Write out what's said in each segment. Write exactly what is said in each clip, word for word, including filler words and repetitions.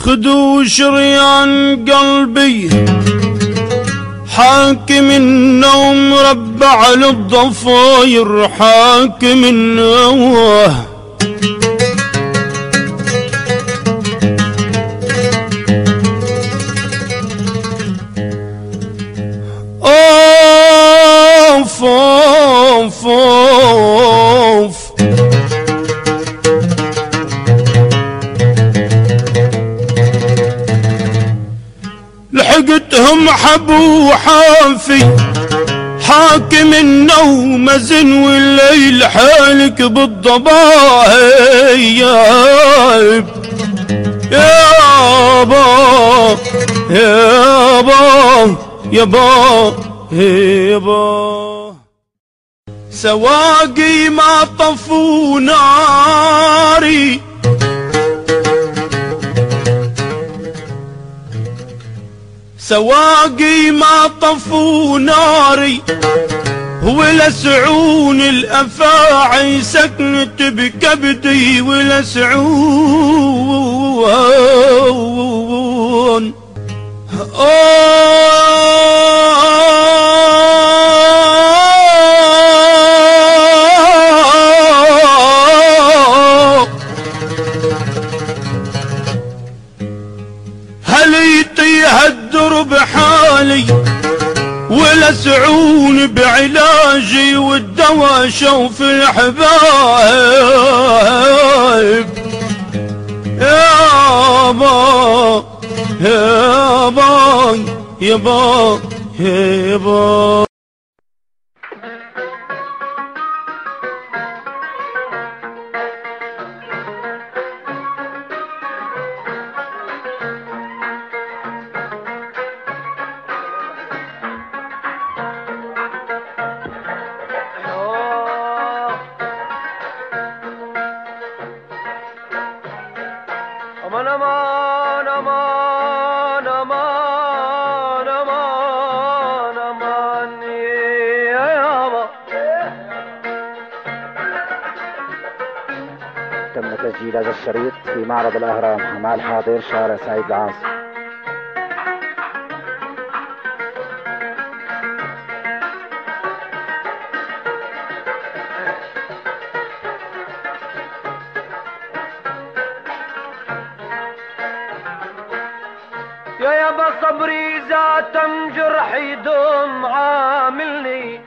خذوا شريان قلبي حاكم النوم ربع للضفاير حاكم النوم اوف اوف اوف لحقتهم حبو حافي حاكم النوم زن والليل حالك بالضبايب يابا يابا يابا يابا سواقي ما طفوا ناري سواقي ما طفوا ناري ولسعون الأفاعي سكنت بكبدي ولسعون هل يطيها الدرب حالي ولسعون بعلاجي والدوا شوف الحبايب يابا يابا يابا يابا aman aman aman aman aman aman ya yaba. تم تسجيل هذا الشريط في معرض الأهرام حمال حاضر شارع سعيد العاصي. يا يابا صبري ذات جرح يدوم عاملني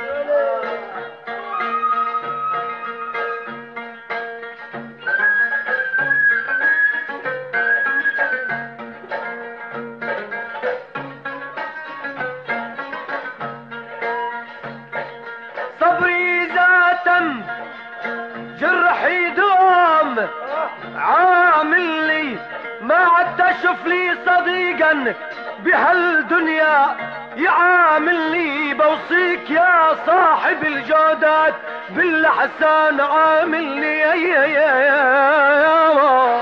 صبري ذات جرح يدوم عاملني ما عدت اشوف لي صديقا بهالدنيا يعاملني بوصيك يا صاحب الجودات بالحسان عاملني يا يا يا يا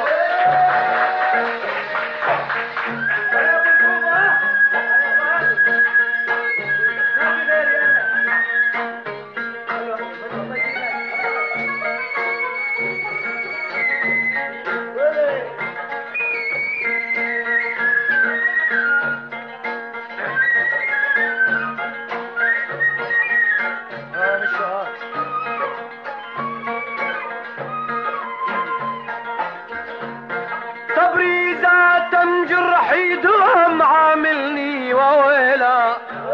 صبري ذات جرح يدوم عاملني وويلا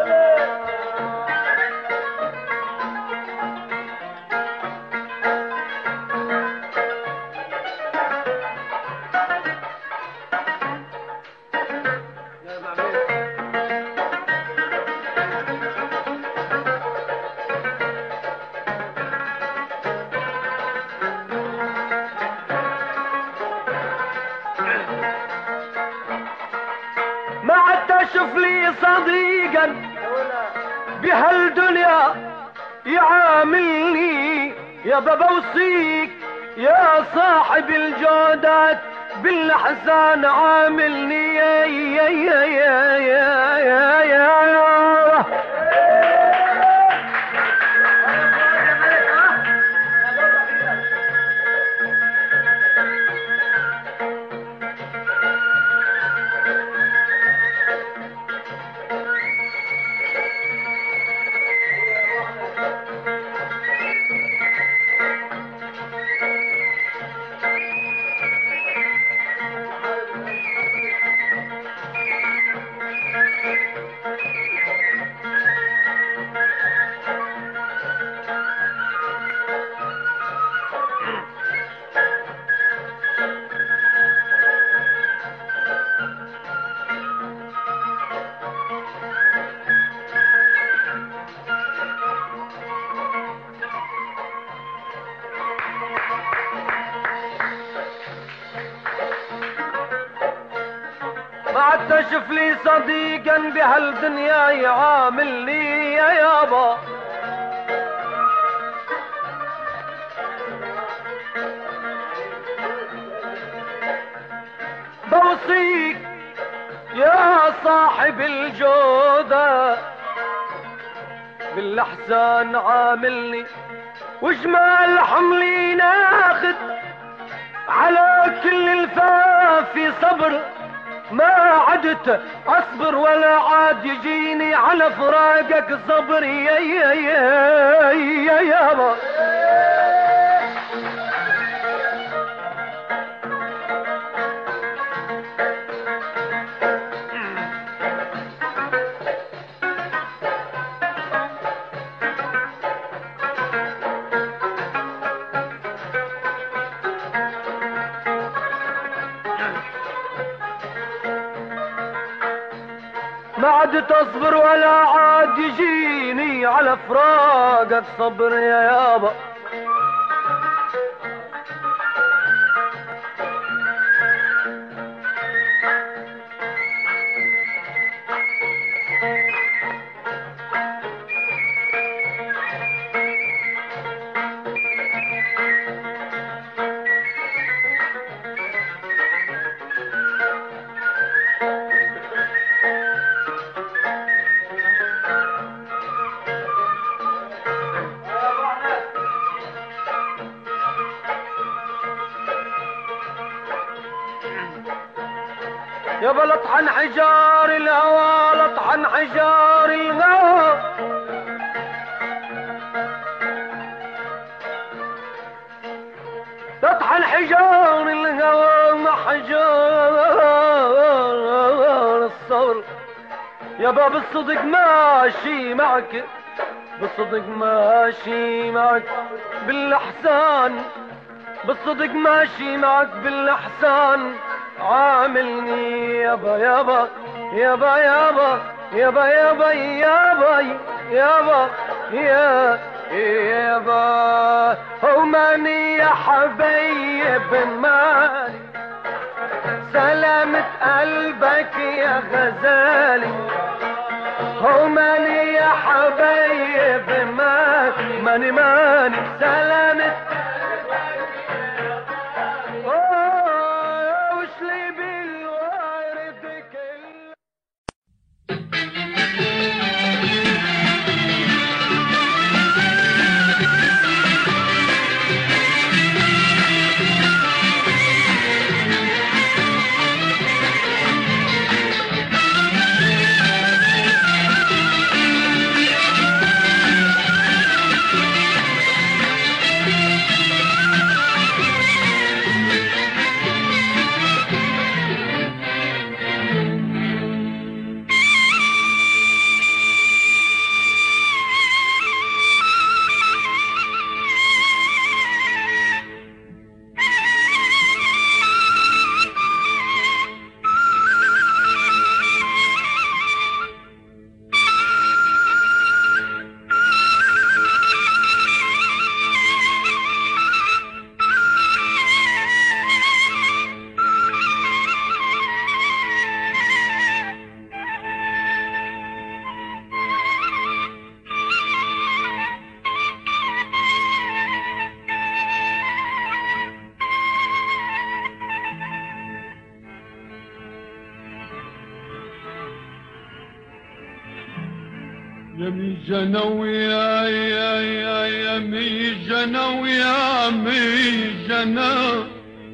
ما عدت اشوف لي صديقا بهالدنيا يعاملني يا بابا وصيك يا صاحب الجودات بالحسان عاملني يا يا يا يا يا يا يا ما عدت اشوف لي صديقا بهالدنيا يعاملني يا يابا. بوصيك يا صاحب الجودة بالاحسان عاملني، وجمال حملي ناخد على كل الفافي صبر، ما عدت اصبر ولا عاد يجيني على فراقك صبر يا يا يا يا يابا. ما عاد تصبر ولا عاد يجيني على فراقك صبر يا يابا. يابا لطحن حجار الهوى، لطحن حجار الهوى، لطحن حجار الهوى مع حجار الصبر. يابا بالصدق ماشي معك، بالصدق ماشي معك بالاحسان، بالصدق ماشي معك بالاحسان عاملني يابا يابا يابا يابا يابا يابا يابا يابا يا يابا. وماني يا حبيب مالي سلامة قلبك يا غزالي، وماني يا حبيب مالي ماني ماني سلامة يمي جنو يا يا يا يمي جنو يا مي جنو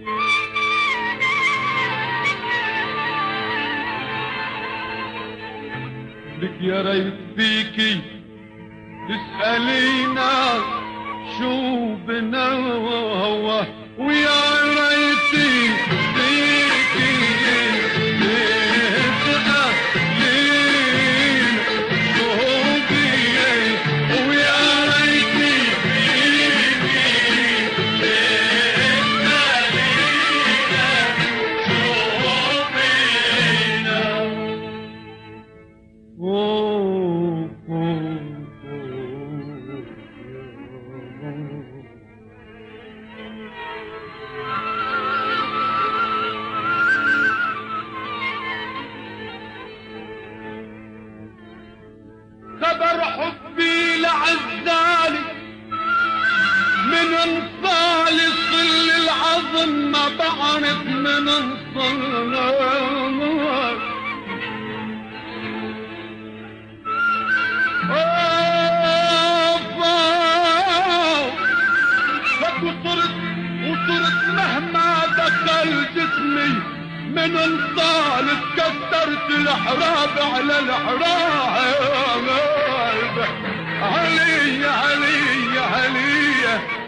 لك يا ريت فيكي تسألينا شو بنا هو، ويا ريتي فيكي عزالي من انصالي صل العظم ما بعرف من انصالي وصرت وصرت مهما دخل جسمي من انصال اتكسرت الحراب على الحراب علي علي علي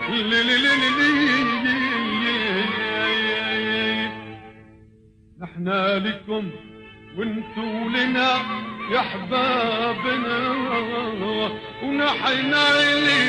نحنا لكم وانتو لنا يا احبابنا ونحنا لي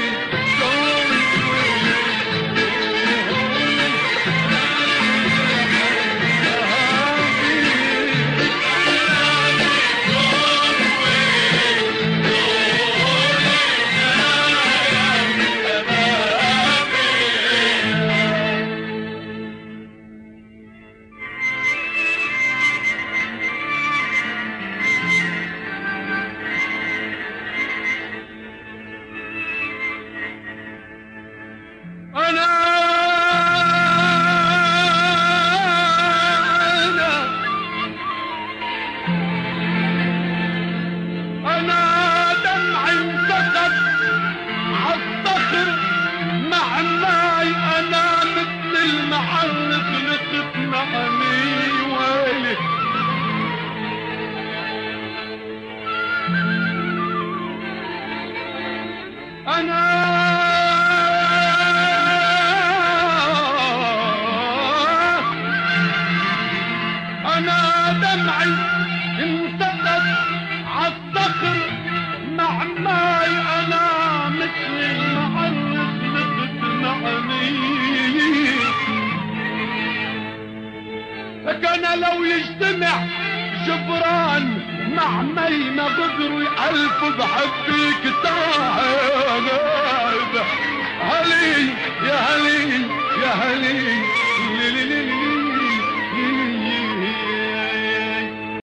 لو يجتمع جبران مع مي ما قدروا يألفوا بحبك تعال هلي يا هلي يا هلي